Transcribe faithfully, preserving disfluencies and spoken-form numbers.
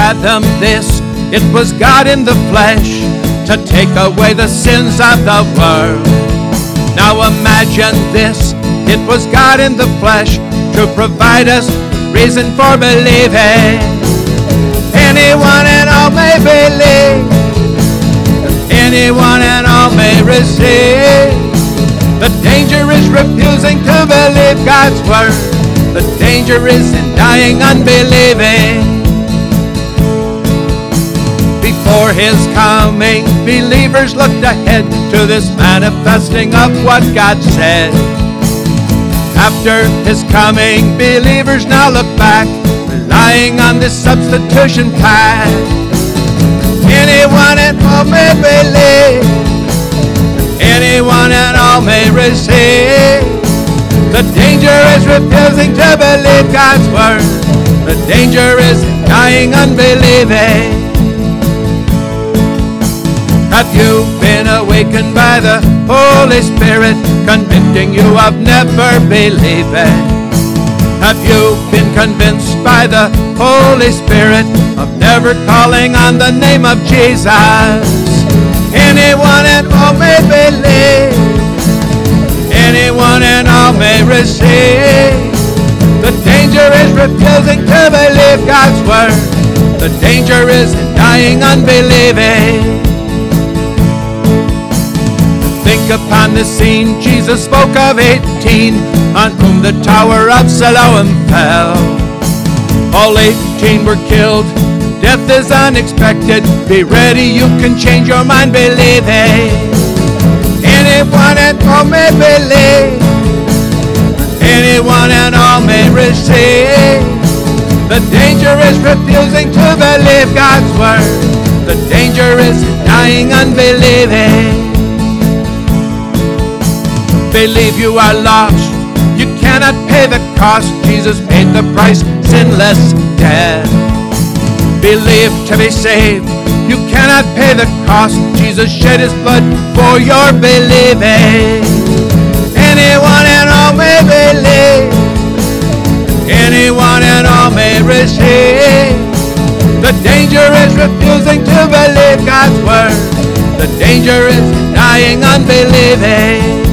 fathom this. It was God in the flesh to take away the sins of the world. Now imagine this. It was God in the flesh to provide us reason for believing. Anyone and all may believe. Anyone and all may receive. The danger is refusing to believe God's word. The danger is in dying unbelieving. Before his coming, believers looked ahead to this manifesting of what God said. After his coming, believers now look back, relying on this substitution path. Anyone and all may believe. Anyone and all may receive. The danger is refusing to believe God's word. The danger is dying unbelieving. Have you been awakened by the Holy Spirit, convicting you of never believing? Have you been convinced by the Holy Spirit of never calling on the name of Jesus? Anyone and all may believe. Anyone and all may receive. The danger is refusing to believe God's word. The danger is in dying unbelieving. Think upon the scene. Jesus spoke of eighteen, on whom the tower of Siloam fell. All eighteen were killed. Death is unexpected. Be ready, you can change your mind believing. Anyone and all may believe. Anyone and all may receive. The danger is refusing to believe God's word. The danger is dying unbelieving. Believe you are lost. You cannot pay the cost. Jesus paid the price, sinless death. Believe to be saved. You cannot pay the cost. Jesus shed his blood for your believing. Anyone and all may believe. Anyone and all may receive. The danger is refusing to believe God's word. The danger is dying unbelieving.